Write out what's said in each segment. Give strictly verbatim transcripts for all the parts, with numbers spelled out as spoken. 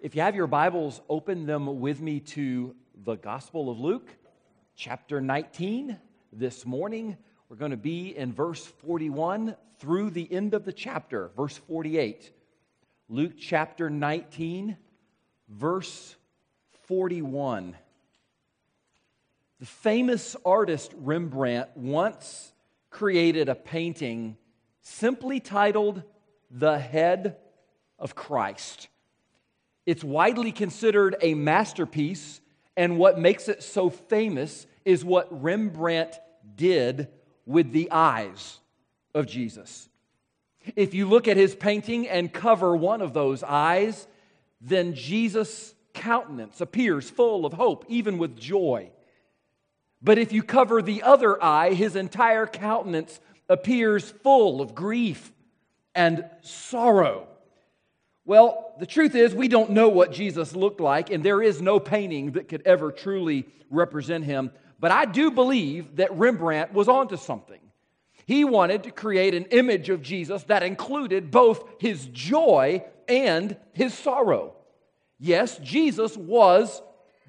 If you have your Bibles, open them with me to the Gospel of Luke, chapter nineteen. This morning, we're going to be in verse forty-one through the end of the chapter, verse forty-eight. Luke chapter nineteen, verse forty-one. The famous artist Rembrandt once created a painting simply titled "The Head of Christ." It's widely considered a masterpiece, and what makes it so famous is what Rembrandt did with the eyes of Jesus. If you look at his painting and cover one of those eyes, then Jesus' countenance appears full of hope, even with joy. But if you cover the other eye, his entire countenance appears full of grief and sorrow. Well, the truth is, we don't know what Jesus looked like, and there is no painting that could ever truly represent him. But I do believe that Rembrandt was onto something. He wanted to create an image of Jesus that included both his joy and his sorrow. Yes, Jesus was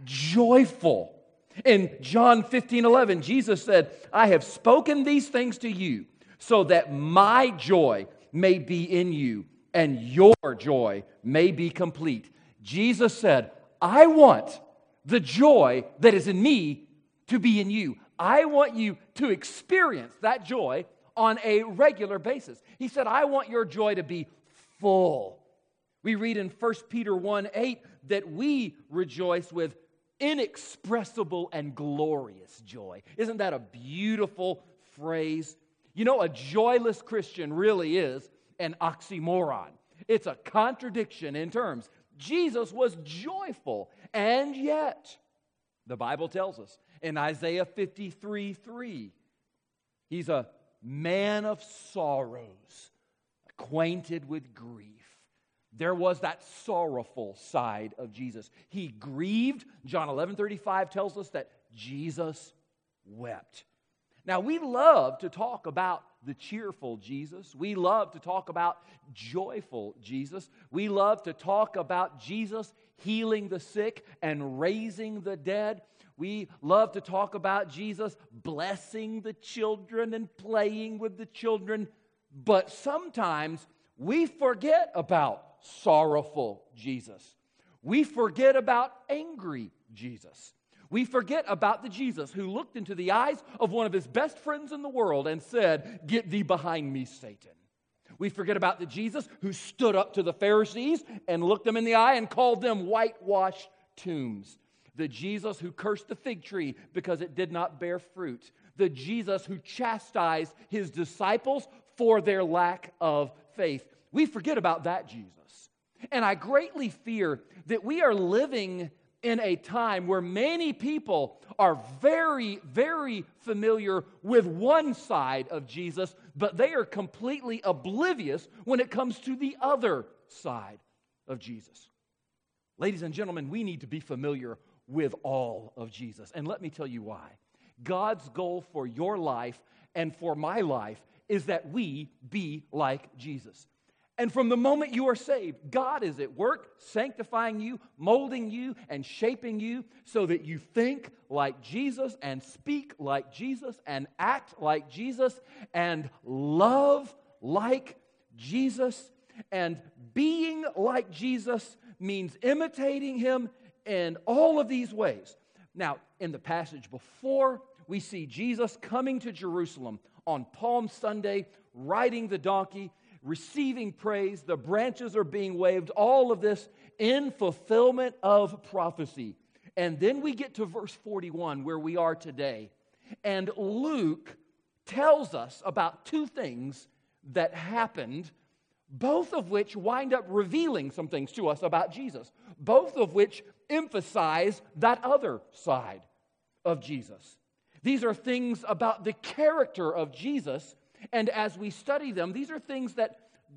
joyful. In John fifteen eleven, Jesus said, "I have spoken these things to you so that my joy may be in you and your joy may be complete." Jesus said, "I want the joy that is in me to be in you. I want you to experience that joy on a regular basis." He said, "I want your joy to be full." We read in First Peter one eight that we rejoice with inexpressible and glorious joy. Isn't that a beautiful phrase? You know, a joyless Christian really is an oxymoron. It's a contradiction in terms. Jesus was joyful, and yet, the Bible tells us in Isaiah fifty-three three, he's a man of sorrows, acquainted with grief. There was that sorrowful side of Jesus. He grieved. John eleven thirty-five tells us that Jesus wept. Now, we love to talk about the cheerful Jesus. We love to talk about joyful Jesus. We love to talk about Jesus healing the sick and raising the dead. We love to talk about Jesus blessing the children and playing with the children. But sometimes we forget about sorrowful Jesus. We forget about angry Jesus. We forget about the Jesus who looked into the eyes of one of his best friends in the world and said, "Get thee behind me, Satan." We forget about the Jesus who stood up to the Pharisees and looked them in the eye and called them whitewashed tombs. The Jesus who cursed the fig tree because it did not bear fruit. The Jesus who chastised his disciples for their lack of faith. We forget about that Jesus. And I greatly fear that we are living in a time where many people are very, very familiar with one side of Jesus, but they are completely oblivious when it comes to the other side of Jesus. Ladies and gentlemen, we need to be familiar with all of Jesus. And let me tell you why. God's goal for your life and for my life is that we be like Jesus. And from the moment you are saved, God is at work sanctifying you, molding you, and shaping you so that you think like Jesus and speak like Jesus and act like Jesus and love like Jesus. And being like Jesus means imitating him in all of these ways. Now, in the passage before, we see Jesus coming to Jerusalem on Palm Sunday, riding the donkey, receiving praise, the branches are being waved, all of this in fulfillment of prophecy. And then we get to verse forty-one, where we are today. And Luke tells us about two things that happened, both of which wind up revealing some things to us about Jesus, both of which emphasize that other side of Jesus. These are things about the character of Jesus. And as we study them, these are things that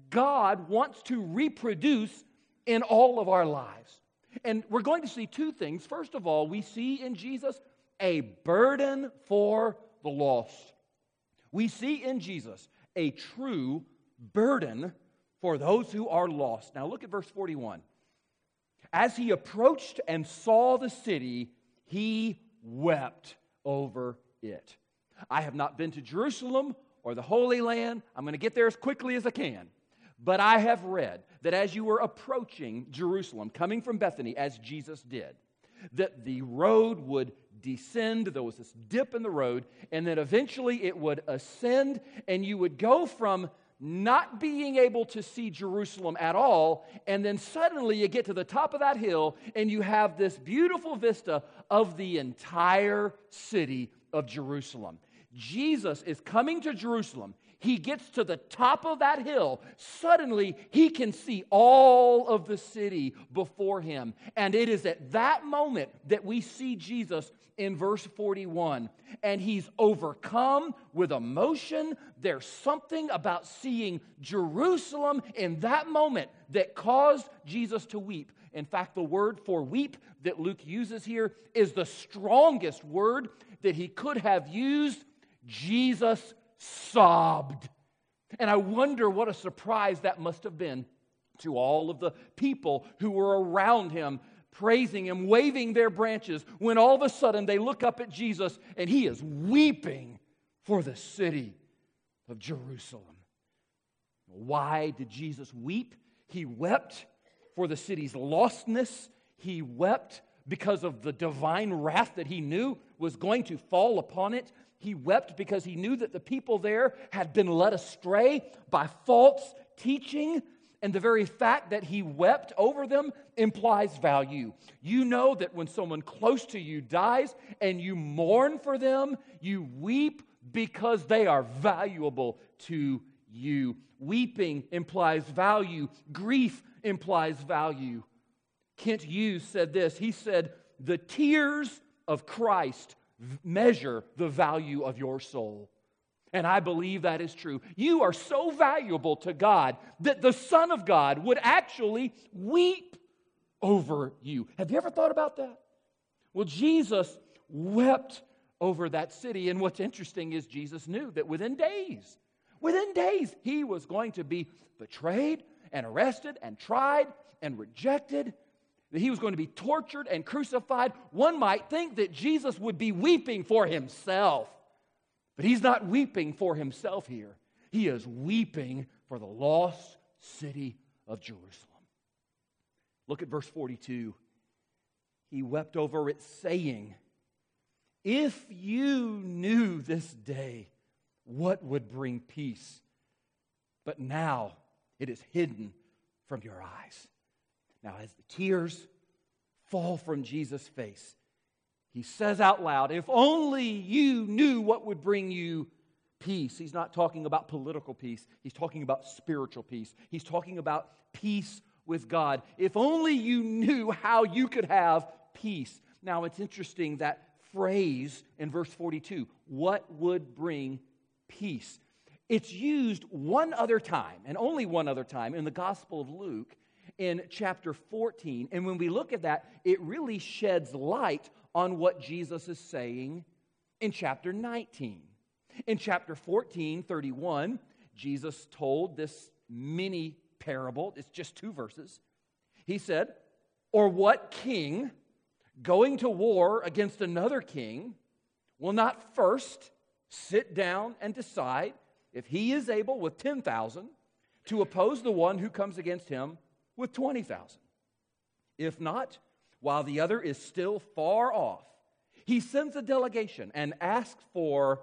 God wants to reproduce in all of our lives. And we're going to see two things. First of all, we see in Jesus a burden for the lost. We see in Jesus a true burden for those who are lost. Now look at verse forty-one. As he approached and saw the city, he wept over it. I have not been to Jerusalem or the Holy Land. I'm going to get there as quickly as I can. But I have read that as you were approaching Jerusalem, coming from Bethany, as Jesus did, that the road would descend, there was this dip in the road, and then eventually it would ascend, and you would go from not being able to see Jerusalem at all, and then suddenly you get to the top of that hill, and you have this beautiful vista of the entire city of Jerusalem. Jesus is coming to Jerusalem. He gets to the top of that hill. Suddenly, he can see all of the city before him. And it is at that moment that we see Jesus in verse forty-one. And he's overcome with emotion. There's something about seeing Jerusalem in that moment that caused Jesus to weep. In fact, the word for weep that Luke uses here is the strongest word that he could have used. Jesus sobbed. And I wonder what a surprise that must have been to all of the people who were around him, praising him, waving their branches, when all of a sudden they look up at Jesus and he is weeping for the city of Jerusalem. Why did Jesus weep? He wept for the city's lostness. He wept because of the divine wrath that he knew was going to fall upon it. He wept because he knew that the people there had been led astray by false teaching. And the very fact that he wept over them implies value. You know that when someone close to you dies and you mourn for them, you weep because they are valuable to you. Weeping implies value. Grief implies value. Kent Hughes said this. He said, "The tears of Christ measure the value of your soul." And I believe that is true. You are so valuable to God that the Son of God would actually weep over you. Have you ever thought about that? Well, Jesus wept over that city. And what's interesting is Jesus knew that within days, within days, he was going to be betrayed and arrested and tried and rejected. That he was going to be tortured and crucified. One might think that Jesus would be weeping for himself. But he's not weeping for himself here. He is weeping for the lost city of Jerusalem. Look at verse forty-two. He wept over it, saying, "If you knew this day what would bring peace, but now it is hidden from your eyes." Now, as the tears fall from Jesus' face, he says out loud, "If only you knew what would bring you peace." He's not talking about political peace. He's talking about spiritual peace. He's talking about peace with God. If only you knew how you could have peace. Now, it's interesting that phrase in verse forty-two, what would bring peace? It's used one other time, and only one other time, in the Gospel of Luke, in chapter fourteen. And when we look at that, it really sheds light on what Jesus is saying in chapter nineteen. In chapter fourteen, thirty-one, Jesus told this mini parable. It's just two verses. He said, "Or what king going to war against another king will not first sit down and decide if he is able with ten thousand to oppose the one who comes against him with twenty thousand. If not, while the other is still far off, he sends a delegation and asks for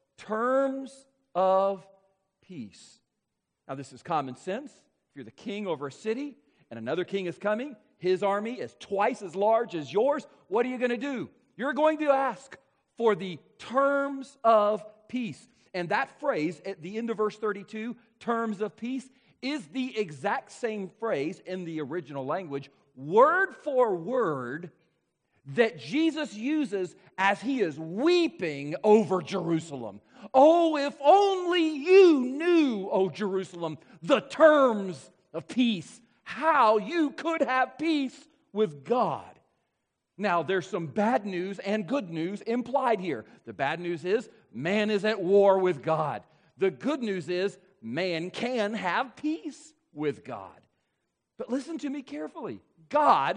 terms of peace." Now, this is common sense. If you're the king over a city and another king is coming, his army is twice as large as yours, what are you going to do? You're going to ask for the terms of peace. And that phrase at the end of verse thirty-two, terms of peace, is the exact same phrase in the original language, word for word, that Jesus uses as he is weeping over Jerusalem. "Oh, if only you knew, O Jerusalem, the terms of peace, how you could have peace with God." Now, there's some bad news and good news implied here. The bad news is man is at war with God. The good news is man can have peace with God. But listen to me carefully. God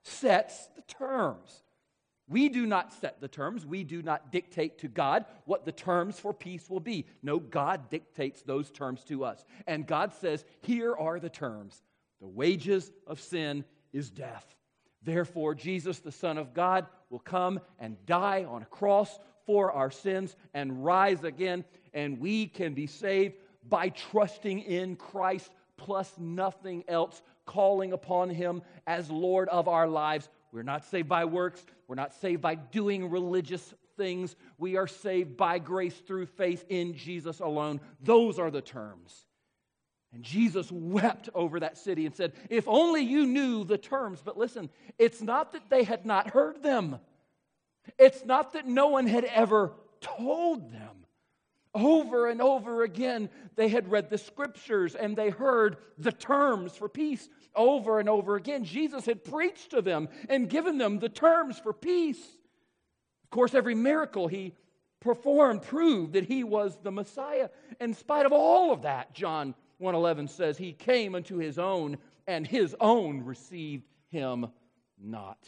sets the terms. We do not set the terms. We do not dictate to God what the terms for peace will be. No, God dictates those terms to us. And God says, here are the terms. The wages of sin is death. Therefore, Jesus, the Son of God, will come and die on a cross for our sins and rise again. And we can be saved by trusting in Christ plus nothing else, calling upon Him as Lord of our lives. We're not saved by works. We're not saved by doing religious things. We are saved by grace through faith in Jesus alone. Those are the terms. And Jesus wept over that city and said, if only you knew the terms. But listen, it's not that they had not heard them. It's not that no one had ever told them. Over and over again, they had read the Scriptures and they heard the terms for peace. Over and over again, Jesus had preached to them and given them the terms for peace. Of course, every miracle He performed proved that He was the Messiah. In spite of all of that, John one eleven says, He came unto His own, and His own received Him not.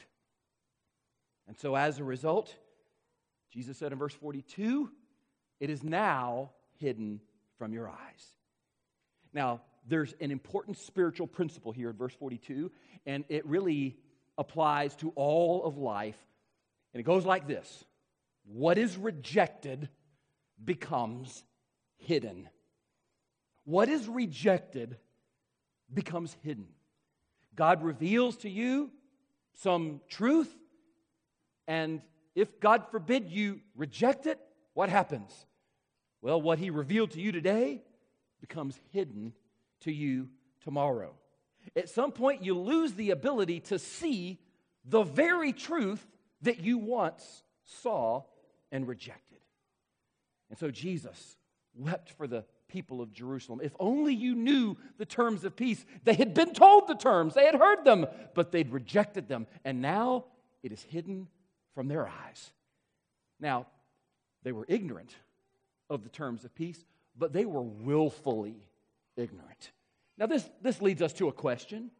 And so as a result, Jesus said in verse forty-two, it is now hidden from your eyes. Now, there's an important spiritual principle here in verse forty-two, and it really applies to all of life. And it goes like this. What is rejected becomes hidden. What is rejected becomes hidden. God reveals to you some truth, and if, God forbid, you reject it, what happens? Well, what He revealed to you today becomes hidden to you tomorrow. At some point, you lose the ability to see the very truth that you once saw and rejected. And so Jesus wept for the people of Jerusalem. If only you knew the terms of peace. They had been told the terms. They had heard them, but they'd rejected them. And now it is hidden from their eyes. Now, they were ignorant of the terms of peace, but they were willfully ignorant. Now, this, this leads us to a question.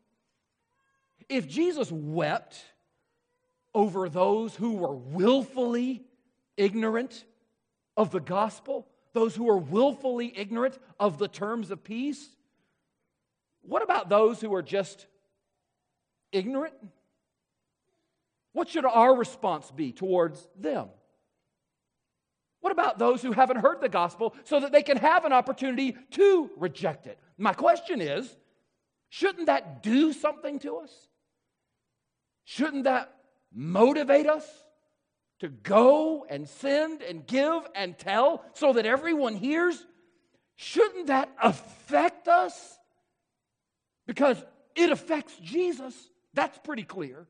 If Jesus wept over those who were willfully ignorant of the gospel, those who are willfully ignorant of the terms of peace, what about those who are just ignorant? What should our response be towards them? What about those who haven't heard the gospel so that they can have an opportunity to reject it? My question is, shouldn't that do something to us? Shouldn't that motivate us to go and send and give and tell so that everyone hears? Shouldn't that affect us? Because it affects Jesus. That's pretty clear.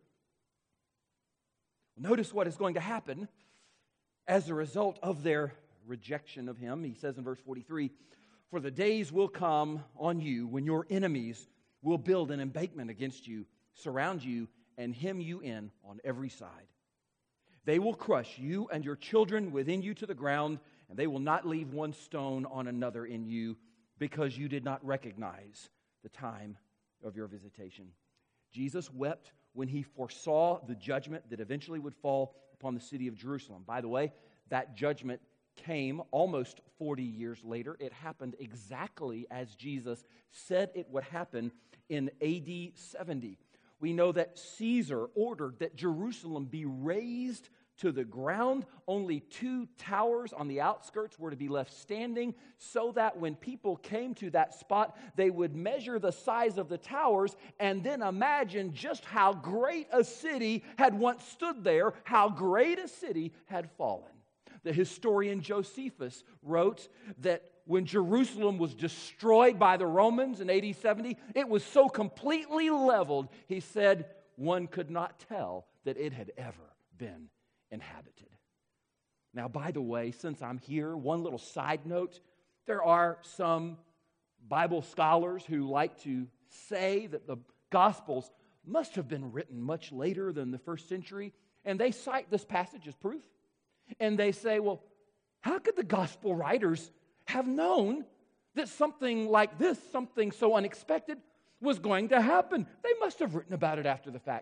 Notice what is going to happen as a result of their rejection of Him. He says in verse forty-three, for the days will come on you when your enemies will build an embankment against you, surround you, and hem you in on every side. They will crush you and your children within you to the ground, and they will not leave one stone on another in you, because you did not recognize the time of your visitation. Jesus wept when He foresaw the judgment that eventually would fall upon the city of Jerusalem. By the way, that judgment came almost forty years later. It happened exactly as Jesus said it would happen in A D seventy. We know that Caesar ordered that Jerusalem be razed to the ground. Only two towers on the outskirts were to be left standing, so that when people came to that spot, they would measure the size of the towers and then imagine just how great a city had once stood there, how great a city had fallen. The historian Josephus wrote that when Jerusalem was destroyed by the Romans in A D seventy, it was so completely leveled, he said, one could not tell that it had ever been inhabited. Now, by the way, since I'm here, one little side note, there are some Bible scholars who like to say that the Gospels must have been written much later than the first century, and they cite this passage as proof. And they say, well, how could the Gospel writers have known that something like this, something so unexpected, was going to happen? They must have written about it after the fact.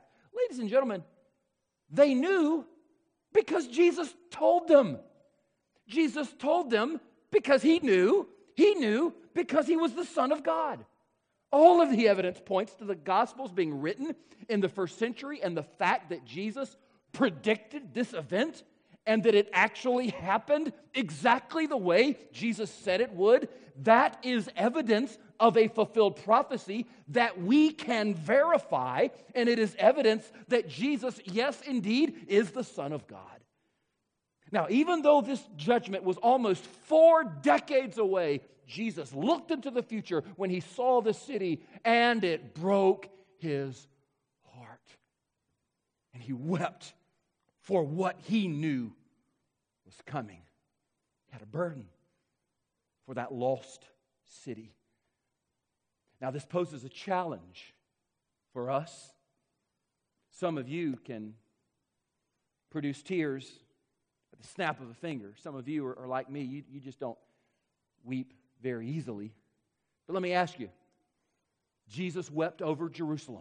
ladies and gentlemen, they knew because Jesus told them. Jesus told them because he knew. He knew because he was the Son of God. All of the evidence points to the Gospels being written in the first century and the fact that Jesus predicted this event and that it actually happened exactly the way Jesus said it would. That is evidence of a fulfilled prophecy that we can verify, and it is evidence that Jesus, yes, indeed, is the Son of God. Now, even though this judgment was almost four decades away, Jesus looked into the future when he saw the city, and it broke his heart. And he wept for what he knew was coming. He had a burden for that lost city. Now, this poses a challenge for us. Some of you can produce tears at the snap of a finger. Some of you are, are like me. You, you just don't weep very easily. But let me ask you, Jesus wept over Jerusalem.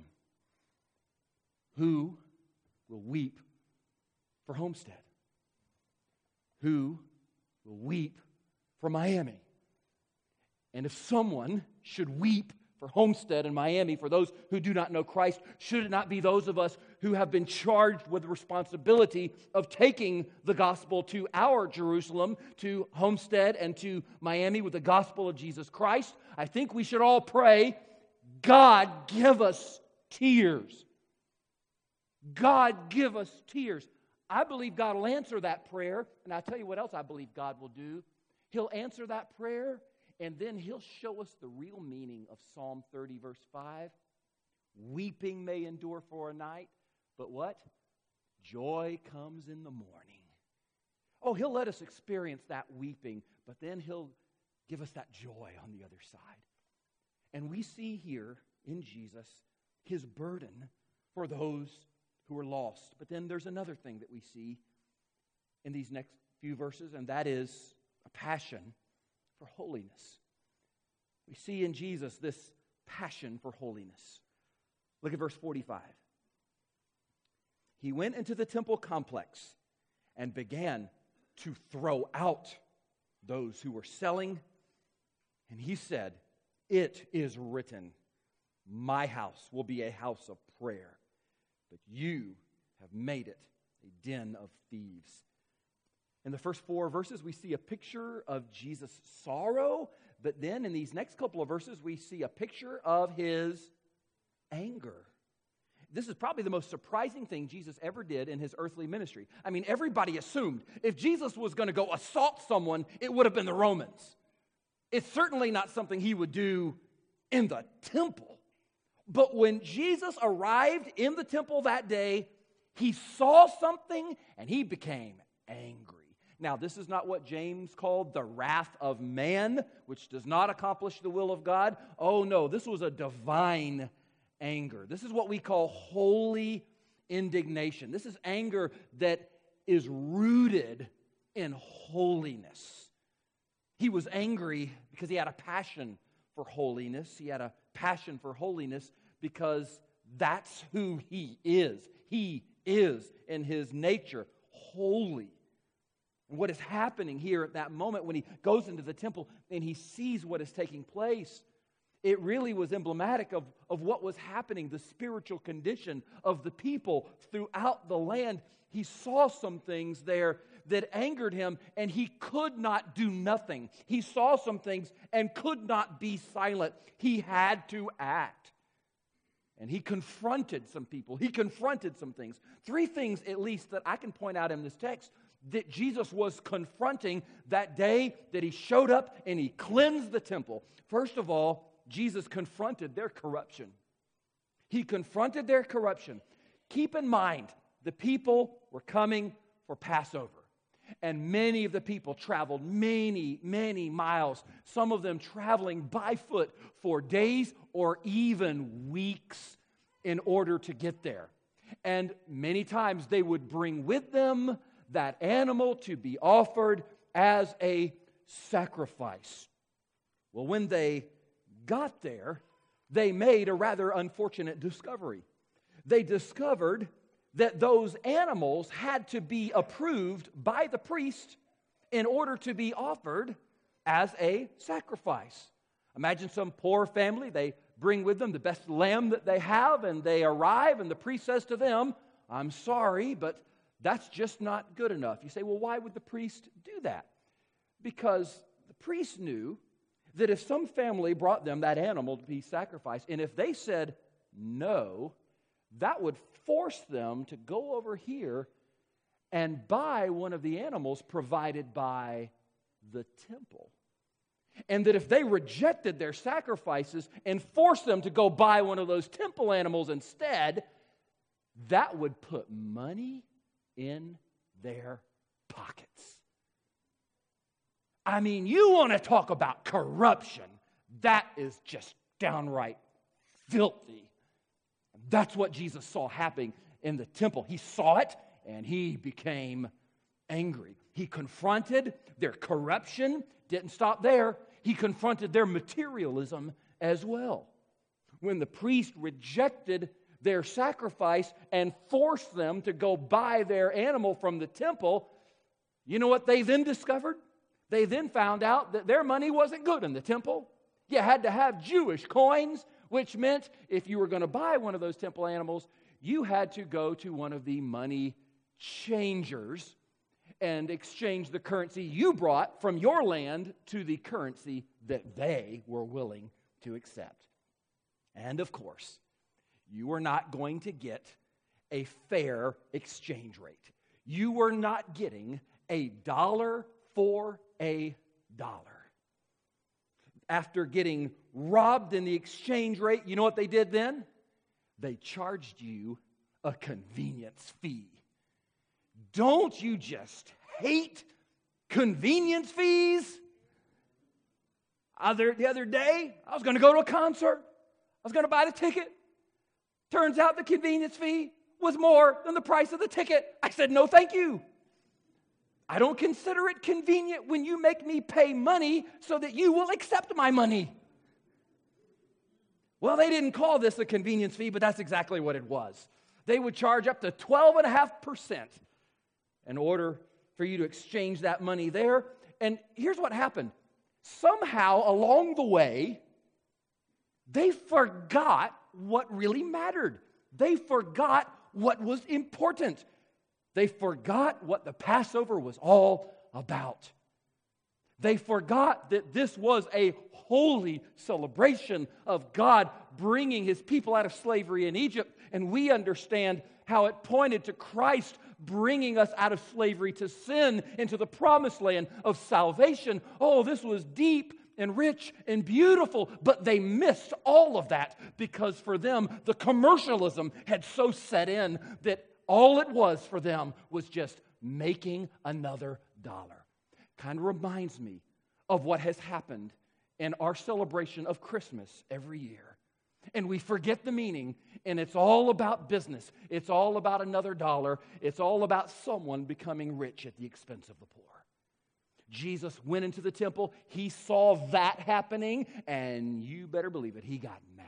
Who will weep for Homestead? Who will weep for Miami? And if someone should weep for Homestead and Miami, for those who do not know Christ, should it not be those of us who have been charged with the responsibility of taking the gospel to our Jerusalem, to Homestead and to Miami with the gospel of Jesus Christ? I think we should all pray, God, give us tears. God, give us tears. I believe God will answer that prayer, and I'll tell you what else I believe God will do. He'll answer that prayer, and then He'll show us the real meaning of Psalm thirty, verse five. Weeping may endure for a night, but what? Joy comes in the morning. Oh, He'll let us experience that weeping, but then He'll give us that joy on the other side. And we see here in Jesus His burden for those who are lost. But then there's another thing that we see in these next few verses, and that is a passion for holiness. We see in Jesus this passion for holiness. Look at verse forty-five. He went into the temple complex and began to throw out those who were selling, and he said, "It is written, my house will be a house of prayer, but you have made it a den of thieves." In the first four verses, we see a picture of Jesus' sorrow, but then in these next couple of verses, we see a picture of His anger. This is probably the most surprising thing Jesus ever did in His earthly ministry. I mean, everybody assumed if Jesus was going to go assault someone, it would have been the Romans. It's certainly not something He would do in the temple. But when Jesus arrived in the temple that day, He saw something and He became angry. Now, this is not what James called the wrath of man, which does not accomplish the will of God. Oh, no, this was a divine anger. This is what we call holy indignation. This is anger that is rooted in holiness. He was angry because he had a passion for holiness. He had a passion for holiness because that's who he is. He is, in his nature, holy. And what is happening here at that moment when he goes into the temple and he sees what is taking place, it really was emblematic of, of what was happening, the spiritual condition of the people throughout the land. He saw some things there that angered him, and he could not do nothing. He saw some things and could not be silent. He had to act. And he confronted some people. He confronted some things. Three things, at least, that I can point out in this text that Jesus was confronting that day that he showed up and he cleansed the temple. First of all, Jesus confronted their corruption. He confronted their corruption. Keep in mind, the people were coming for Passover. And many of the people traveled many, many miles, some of them traveling by foot for days or even weeks in order to get there. And many times they would bring with them that animal to be offered as a sacrifice. Well, when they got there, they made a rather unfortunate discovery. they discovered that those animals had to be approved by the priest in order to be offered as a sacrifice. Imagine some poor family, they bring with them the best lamb that they have, and they arrive, and the priest says to them, I'm sorry, but that's just not good enough. You say, well, why would the priest do that? Because the priest knew that if some family brought them that animal to be sacrificed, and if they said no, that would force them to go over here and buy one of the animals provided by the temple. And that if they rejected their sacrifices and forced them to go buy one of those temple animals instead, that would put money in their pockets. I mean, you want to talk about corruption. That is just downright filthy. That's what Jesus saw happening in the temple. He saw it and he became angry. He confronted their corruption, didn't stop there. He confronted their materialism as well. When the priest rejected their sacrifice and forced them to go buy their animal from the temple, you know what they then discovered? They then found out that their money wasn't good in the temple. You had to have Jewish coins, which meant if you were going to buy one of those temple animals, you had to go to one of the money changers and exchange the currency you brought from your land to the currency that they were willing to accept. And of course, you were not going to get a fair exchange rate. You were not getting a dollar for a dollar. After getting robbed in the exchange rate, you know what they did then? They charged you a convenience fee. Don't you just hate convenience fees? Other, the other day, I was going to go to a concert. I was going to buy the ticket. Turns out the convenience fee was more than the price of the ticket. I said, no, thank you. I don't consider it convenient when you make me pay money so that you will accept my money. Well, they didn't call this a convenience fee, but that's exactly what it was. They would charge up to twelve point five percent in order for you to exchange that money there. And here's what happened. Somehow along the way, they forgot what really mattered. They forgot what was important. They forgot what the Passover was all about. They forgot that this was a holy celebration of God bringing His people out of slavery in Egypt. And we understand how it pointed to Christ bringing us out of slavery to sin into the promised land of salvation. Oh, this was deep and rich and beautiful, but they missed all of that because for them, the commercialism had so set in that all it was for them was just making another dollar. Kind of reminds me of what has happened in our celebration of Christmas every year. And we forget the meaning, and it's all about business. It's all about another dollar. It's all about someone becoming rich at the expense of the poor. Jesus went into the temple. He saw that happening, and you better believe it, he got mad.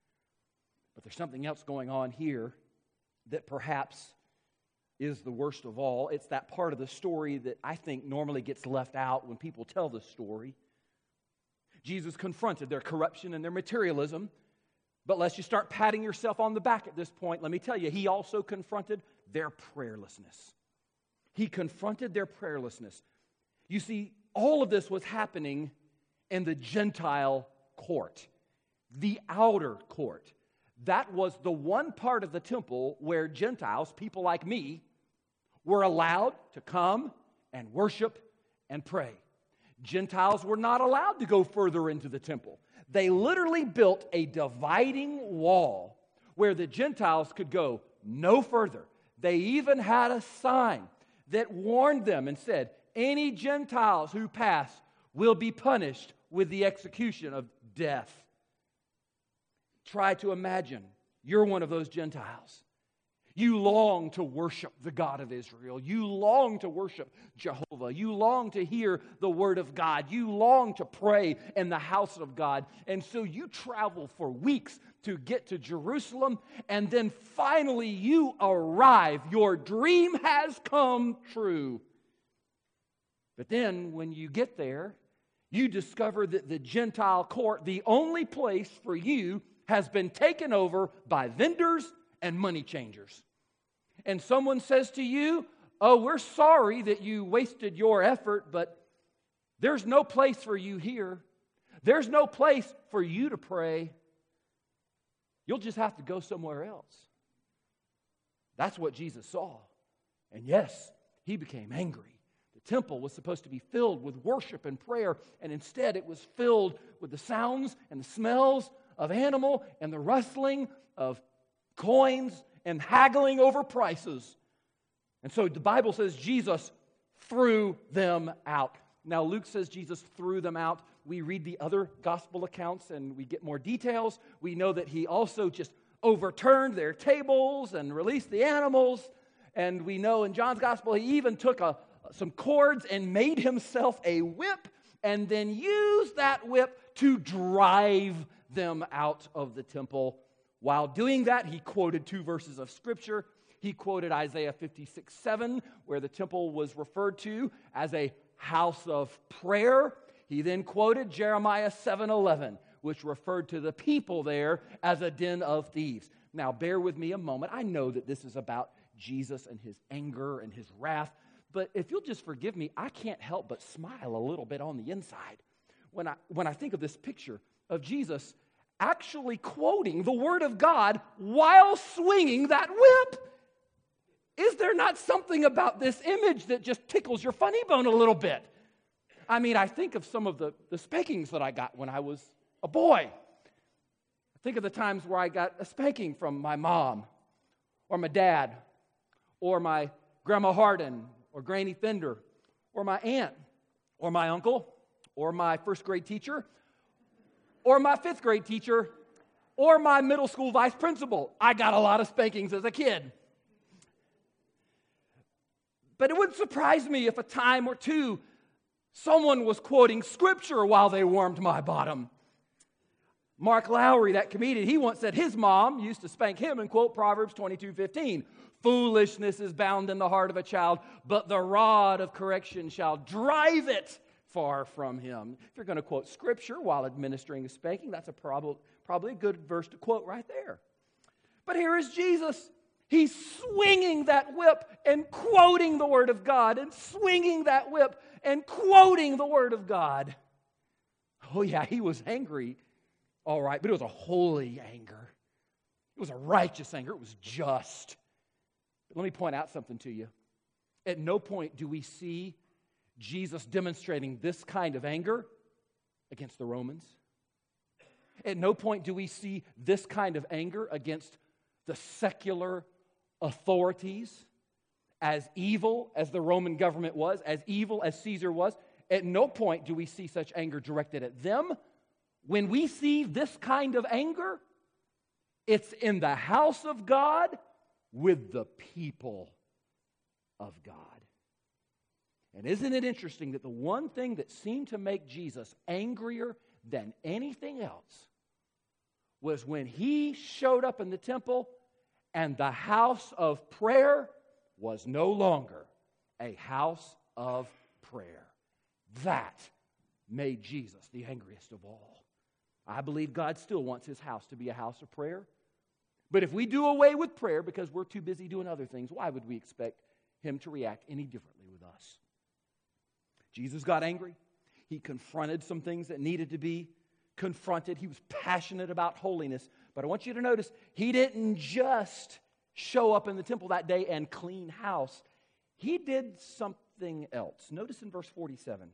But there's something else going on here that perhaps is the worst of all. It's that part of the story that I think normally gets left out when people tell the story. Jesus confronted their corruption and their materialism, but lest you start patting yourself on the back at this point, let me tell you, he also confronted their prayerlessness. He confronted their prayerlessness. You see, all of this was happening in the Gentile court, the outer court. That was the one part of the temple where Gentiles, people like me, were allowed to come and worship and pray. Gentiles were not allowed to go further into the temple. They literally built a dividing wall where the Gentiles could go no further. They even had a sign that warned them and said, any Gentiles who pass will be punished with the execution of death. Try to imagine you're one of those Gentiles. You long to worship the God of Israel. You long to worship Jehovah. You long to hear the word of God. You long to pray in the house of God. And so you travel for weeks to get to Jerusalem, and then finally you arrive. Your dream has come true. But then when you get there, you discover that the Gentile court, the only place for you, has been taken over by vendors and money changers. And someone says to you, oh, we're sorry that you wasted your effort, but there's no place for you here. There's no place for you to pray. You'll just have to go somewhere else. That's what Jesus saw. And yes, he became angry. The temple was supposed to be filled with worship and prayer, and instead it was filled with the sounds and the smells of animal and the rustling of coins and haggling over prices. And so the Bible says Jesus threw them out. Now Luke says Jesus threw them out. We read the other gospel accounts and we get more details. We know that he also just overturned their tables and released the animals. And we know in John's gospel he even took a, some cords and made himself a whip and then used that whip to drive them out of the temple. While doing that, he quoted two verses of Scripture. He quoted Isaiah fifty-six seven, where the temple was referred to as a house of prayer. He then quoted Jeremiah seven eleven, which referred to the people there as a den of thieves. Now, bear with me a moment. I know that this is about Jesus and his anger and his wrath, but if you'll just forgive me, I can't help but smile a little bit on the inside when I, when I think of this picture of Jesus actually quoting the Word of God while swinging that whip. Is there not something about this image that just tickles your funny bone a little bit? I mean, I think of some of the, the spankings that I got when I was a boy. I think of the times where I got a spanking from my mom or my dad or my Grandma Hardin or Granny Fender or my aunt or my uncle or my first grade teacher or my fifth grade teacher or my middle school vice principal. I got a lot of spankings as a kid. But it wouldn't surprise me if a time or two someone was quoting Scripture while they warmed my bottom. Mark Lowry, that comedian, he once said his mom used to spank him and quote Proverbs twenty-two fifteen. Foolishness is bound in the heart of a child, but the rod of correction shall drive it far from him. If you're going to quote Scripture while administering a spanking, that's a prob- probably a good verse to quote right there. But here is Jesus. He's swinging that whip and quoting the Word of God and swinging that whip and quoting the Word of God. Oh yeah, he was angry, all right, but it was a holy anger. It was a righteous anger. It was just. But let me point out something to you. At no point do we see Jesus demonstrating this kind of anger against the Romans. At no point do we see this kind of anger against the secular authorities, as evil as the Roman government was, as evil as Caesar was. At no point do we see such anger directed at them. When we see this kind of anger, it's in the house of God with the people of God. And isn't it interesting that the one thing that seemed to make Jesus angrier than anything else was when he showed up in the temple and the house of prayer was no longer a house of prayer. That made Jesus the angriest of all. I believe God still wants his house to be a house of prayer. But if we do away with prayer because we're too busy doing other things, why would we expect him to react any differently with us? Jesus got angry. He confronted some things that needed to be confronted. He was passionate about holiness. But I want you to notice, he didn't just show up in the temple that day and clean house. He did something else. Notice in verse forty-seven.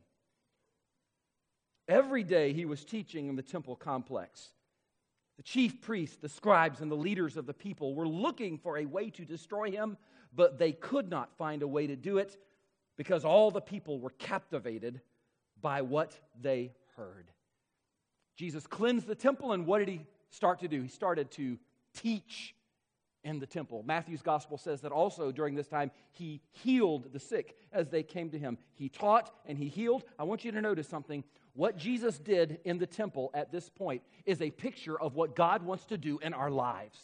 Every day he was teaching in the temple complex. The chief priests, the scribes, and the leaders of the people were looking for a way to destroy him, but they could not find a way to do it because all the people were captivated by what they heard. Jesus cleansed the temple, and what did he start to do? He started to teach in the temple. Matthew's gospel says that also during this time, he healed the sick as they came to him. He taught and he healed. I want you to notice something. What Jesus did in the temple at this point is a picture of what God wants to do in our lives.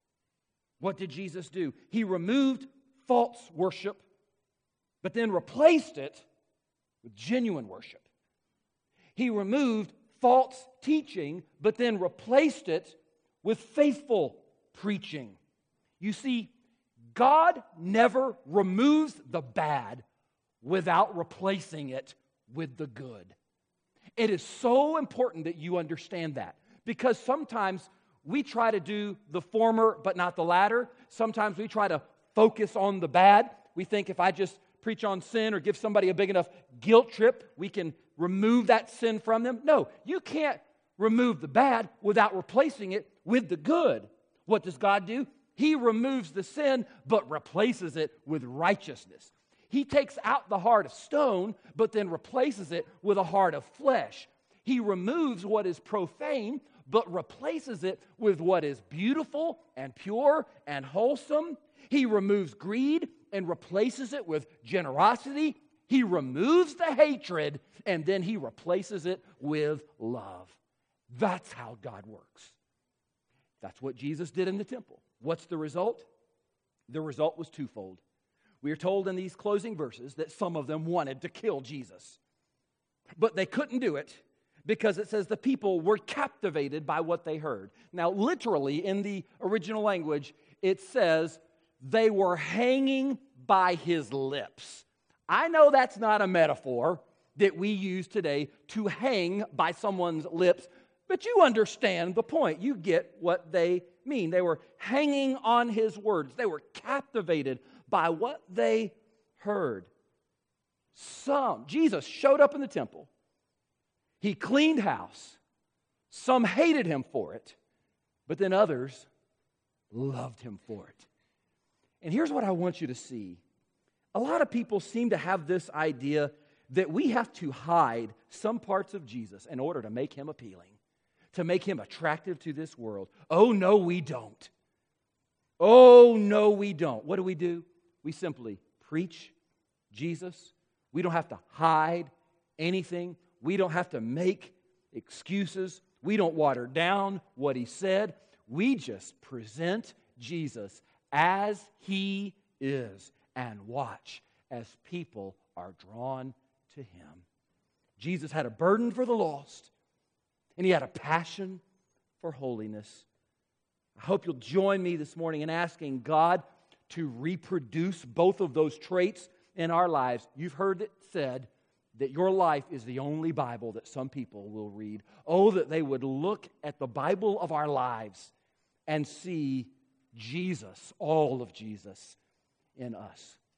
What did Jesus do? He removed false worship, but then replaced it with genuine worship. He removed false teaching, but then replaced it with faithful preaching. You see, God never removes the bad without replacing it with the good. It is so important that you understand that, because sometimes we try to do the former but not the latter. Sometimes we try to focus on the bad. We think if I just preach on sin or give somebody a big enough guilt trip, we can remove that sin from them. No, you can't remove the bad without replacing it with the good. What does God do? He removes the sin but replaces it with righteousness. He takes out the heart of stone, but then replaces it with a heart of flesh. He removes what is profane, but replaces it with what is beautiful and pure and wholesome. He removes greed and replaces it with generosity. He removes the hatred, and then he replaces it with love. That's how God works. That's what Jesus did in the temple. What's the result? The result was twofold. We are told in these closing verses that some of them wanted to kill Jesus, but they couldn't do it because it says the people were captivated by what they heard. Now, literally, in the original language, it says they were hanging by his lips. I know that's not a metaphor that we use today, to hang by someone's lips, but you understand the point. You get what they mean. They were hanging on his words. They were captivated by what they heard. Some, Jesus showed up in the temple. He cleaned house. Some hated him for it, but then others loved him for it. And here's what I want you to see. A lot of people seem to have this idea that we have to hide some parts of Jesus in order to make him appealing, to make him attractive to this world. Oh, no, we don't. Oh, no, we don't. What do we do? We simply preach Jesus. We don't have to hide anything. We don't have to make excuses. We don't water down what he said. We just present Jesus as he is and watch as people are drawn to him. Jesus had a burden for the lost, and he had a passion for holiness. I hope you'll join me this morning in asking God to reproduce both of those traits in our lives. You've heard it said that your life is the only Bible that some people will read. Oh, that they would look at the Bible of our lives and see Jesus, all of Jesus in us.